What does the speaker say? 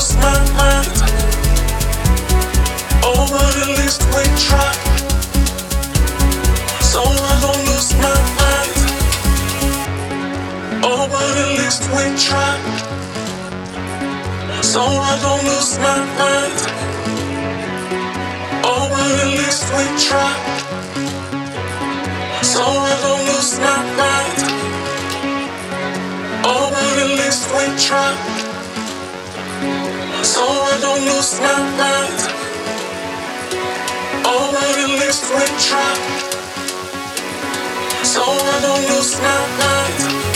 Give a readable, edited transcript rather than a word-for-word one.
lose my mind. Oh, but at least we try. So I don't lose my mind. Oh, but at least we try. So I don't lose my mind. Oh, but at least we try. So I don't lose my mind. Oh, but at least we try. So I don't lose my mind. Oh, but at least we try. So I don't lose my mind.